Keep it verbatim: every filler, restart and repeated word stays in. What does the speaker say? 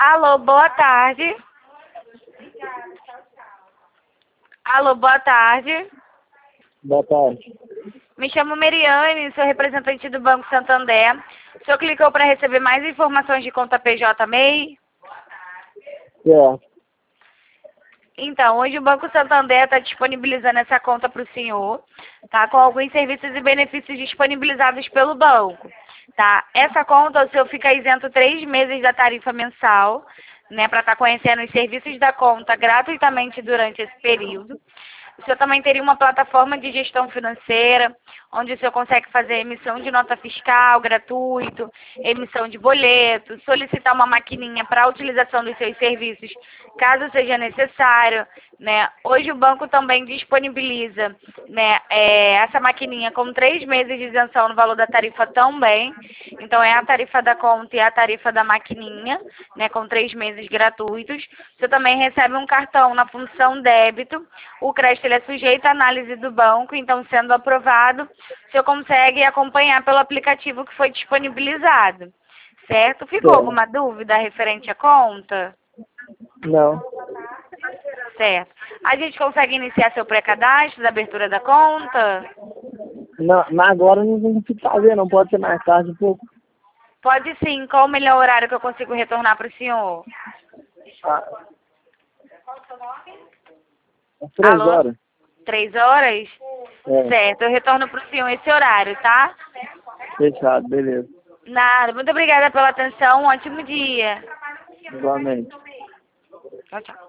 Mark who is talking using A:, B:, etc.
A: Alô, boa tarde. Alô, boa tarde.
B: Boa tarde.
A: Me chamo Meriane, sou representante do Banco Santander. O senhor clicou para receber mais informações de conta P J M E I?
B: Certo.
A: Então, hoje o Banco Santander está disponibilizando essa conta para o senhor, tá? Com alguns serviços e benefícios disponibilizados pelo banco, tá? Essa conta, o senhor fica isento três meses da tarifa mensal, né? Para estar conhecendo os serviços da conta gratuitamente durante esse período. O senhor também teria uma plataforma de gestão financeira, onde o senhor consegue fazer emissão de nota fiscal gratuito, emissão de boleto, solicitar uma maquininha para a utilização dos seus serviços, caso seja necessário, né? Hoje o banco também disponibiliza, né, é, essa maquininha com três meses de isenção no valor da tarifa também. Então é a tarifa da conta e a tarifa da maquininha, né, com três meses gratuitos. Você também recebe um cartão na função débito. O crédito ele é sujeito à análise do banco, então sendo aprovado, o senhor consegue acompanhar pelo aplicativo que foi disponibilizado. Certo? Ficou
B: Certo.
A: alguma dúvida referente à conta?
B: Não.
A: Certo. A gente consegue iniciar seu pré-cadastro da abertura da conta?
B: Não, mas agora não tem que fazer, não pode ser mais tarde um pouco.
A: Pode sim. Qual o melhor horário que eu consigo retornar para o senhor?
B: Ah. Às três
A: Alô?
B: horas.
A: Três horas?
B: É.
A: Certo. Eu retorno para o senhor esse horário, tá?
B: Fechado, beleza.
A: Nada. Muito obrigada pela atenção. Um ótimo dia.
B: Igualmente.
A: Tchau, tchau.